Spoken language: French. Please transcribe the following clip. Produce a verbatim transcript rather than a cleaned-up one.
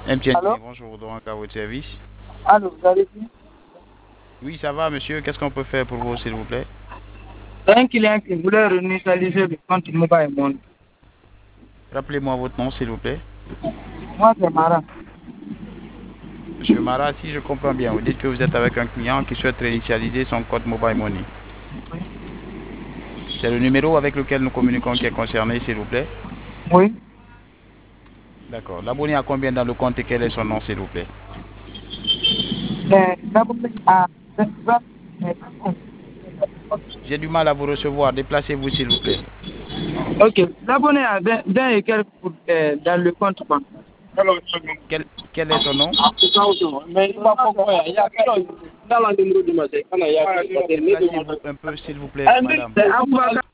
M T N, Allô? bonjour, donc à votre service. Allô, vous allez bien? Oui, ça va, monsieur. Qu'est-ce qu'on peut faire pour vous, s'il vous plaît? C'est un client qui voulait réinitialiser le compte Mobile Money. Rappelez-moi votre nom, s'il vous plaît. Moi, c'est Mara. Monsieur Mara, si je comprends bien, vous dites que vous êtes avec un client qui souhaite réinitialiser son code Mobile Money. C'est le numéro avec lequel nous communiquons qui est concerné, s'il vous plaît. Oui. D'accord. L'abonné a combien dans le compte et quel est son nom, s'il vous plaît? Mais d'abord, à vingt, J'ai du mal à vous recevoir. Déplacez-vous, s'il vous plaît. ok. L'abonné a vingt, vingt et quelques pour, euh, dans le compte banque. Quel, quel est son nom? Mais il va pas quoi, il y a dans le numéro du matin. Déplacez-vous un peu, s'il vous plaît, madame. C'est Aboubacar.